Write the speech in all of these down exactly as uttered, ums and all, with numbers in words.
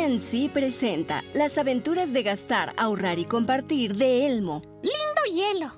N C presenta Las aventuras de gastar, ahorrar y compartir de Elmo. ¡Lindo hielo!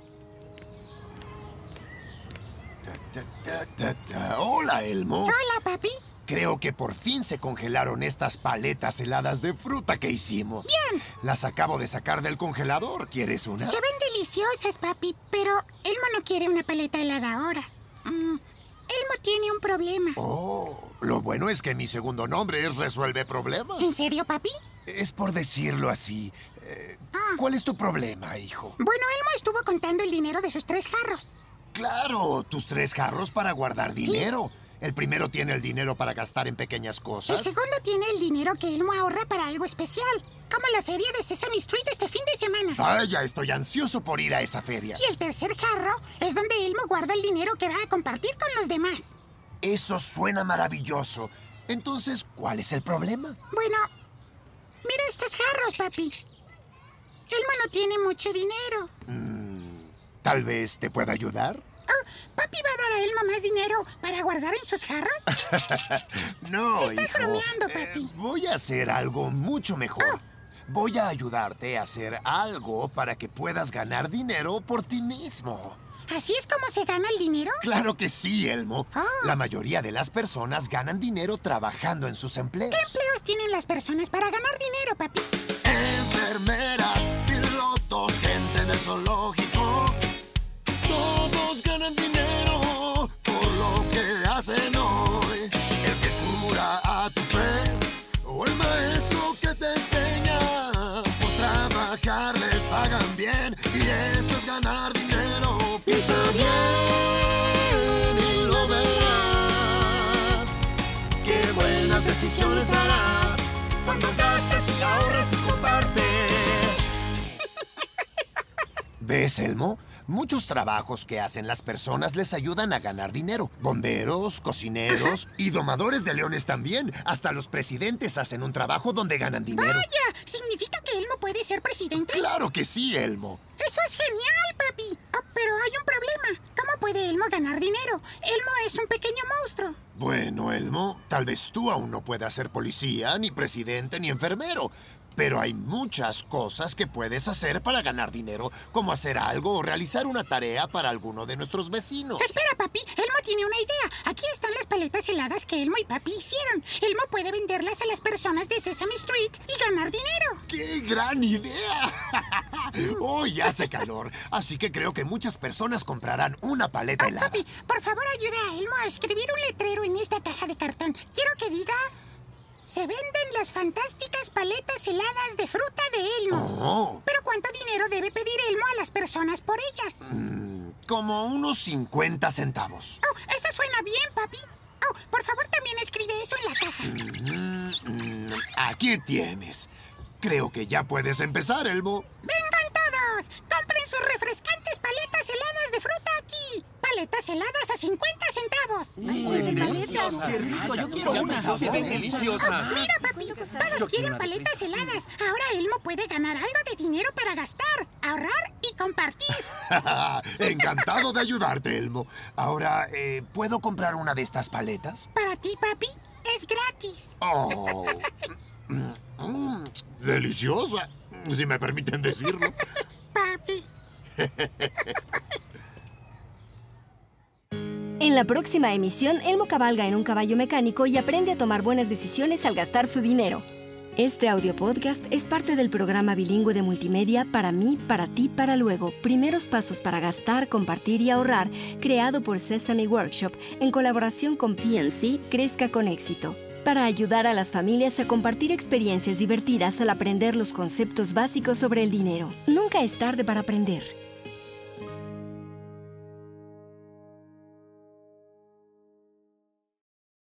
Ta, ta, ta, ta. Hola, Elmo. Hola, papi. Creo que por fin se congelaron estas paletas heladas de fruta que hicimos. Bien. Las acabo de sacar del congelador. ¿Quieres una? Se ven deliciosas, papi, pero Elmo no quiere una paleta helada ahora. Mm, Elmo tiene un problema. Oh, lo bueno es que mi segundo nombre es Resuelve Problemas. ¿En serio, papi? Es por decirlo así. Eh, Ah. ¿Cuál es tu problema, hijo? Bueno, Elmo estuvo contando el dinero de sus tres jarros. Claro, tus tres jarros para guardar dinero. El primero tiene el dinero para gastar en pequeñas El cosas. segundo tiene el dinero que Elmo ahorra para algo especial, como la feria de Sesame Street este fin de semana. Vaya, estoy ansioso por ir a esa feria. Y el tercer jarro es donde Elmo guarda el dinero que va a compartir con los demás. Eso suena maravilloso. Entonces, ¿cuál es el problema? Bueno, mira estos jarros, papi. Elmo no tiene mucho dinero. Tal vez te pueda ayudar. Oh, ¿papi va a dar a Elmo más dinero para guardar en sus jarros? No, Estás hijo. bromeando, Eh, papi. voy a hacer algo mucho mejor. Oh. Voy a ayudarte a hacer algo para que puedas ganar dinero por ti mismo. ¿Así es como se gana el dinero? Claro que sí, Elmo. Ah. La mayoría de las personas ganan dinero trabajando en sus empleos. ¿Qué empleos tienen las personas para ganar dinero, papi? Enfermeras, pilotos, gente del zoológico. Todos ganan dinero por lo que hacen hoy. El que cura a tu pez o el maestro que te enseña. Por trabajar les pagan bien y eso es ganar dinero. Piensa bien y lo verás. Qué buenas decisiones harás cuando gastas y ahorras y compartes. ¿Ves, Elmo? Muchos trabajos que hacen las personas les ayudan a ganar dinero. Bomberos, cocineros y domadores de leones también. Hasta los presidentes hacen un trabajo donde ganan dinero. ¡Vaya! ¿Significa que Elmo puede ser presidente? ¡Claro que sí, Elmo! ¡Eso es genial, papi! Oh, pero hay un problema. ¿Cómo puede Elmo ganar dinero? Elmo es un pequeño monstruo. Bueno, Elmo, tal vez tú aún no puedas ser policía, ni presidente, ni enfermero. Pero hay muchas cosas que puedes hacer para ganar dinero, como hacer algo o realizar una tarea para alguno de nuestros vecinos. Espera, papi. Elmo tiene una idea. Aquí están las paletas heladas que Elmo y papi hicieron. Elmo puede venderlas a las personas de Sesame Street y ganar dinero. ¡Qué gran idea! Hoy hace calor, así que creo que muchas personas comprarán una paleta Oh, helada. papi, por favor ayuda a Elmo a escribir un letrero en esta caja de cartón. Quiero que diga... Se venden las fantásticas paletas heladas de fruta de Elmo. Oh, ¿Pero cuánto dinero debe pedir Elmo a las personas por ellas? como unos cincuenta centavos. Oh, eso suena bien, papi. Oh, por favor, también escribe eso en la caja. Mm, mm, aquí tienes. Creo que ya puedes empezar, Elmo. ¡Vengan todos! ¡Compren sus refrescantes paletas heladas de fruta aquí! Paletas heladas a cincuenta centavos. ¡Deliciosas! ¡Qué rico! Yo quiero unas. ¡Se ven deliciosas! Mira, papi, todos quieren paletas heladas. Ahora Elmo puede ganar algo de dinero para gastar, ahorrar y compartir. Encantado de ayudarte, Elmo. Ahora, eh, ¿puedo comprar una de estas paletas? Para ti, papi, es gratis. Oh, mm, mm, deliciosa, si me permiten decirlo. Papi. En la próxima emisión, Elmo cabalga en un caballo mecánico y aprende a tomar buenas decisiones al gastar su dinero. Este audio podcast es parte del programa bilingüe de multimedia Para mí, para ti, para luego. Primeros pasos para gastar, compartir y ahorrar, creado por Sesame Workshop en colaboración con P N C Crezca con Éxito, para ayudar a las familias a compartir experiencias divertidas al aprender los conceptos básicos sobre el dinero. Nunca es tarde para aprender.